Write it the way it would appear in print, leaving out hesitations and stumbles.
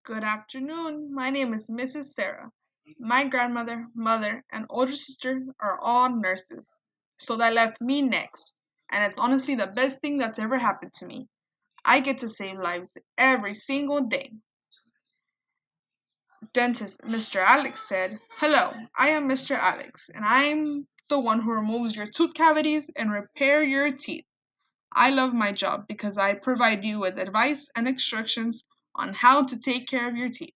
Good afternoon. My name is Mrs. Sarah. My grandmother, mother, and older sister are all nurses. So that left me next. And it's honestly the best thing that's ever happened to me. I get to save lives every single day. Dentist Mr. Alex said, "Hello, I am Mr. Alex, and I'm the one who removes your tooth cavities and repair your teeth. I love my job because I provide you with advice and instructions on how to take care of your teeth.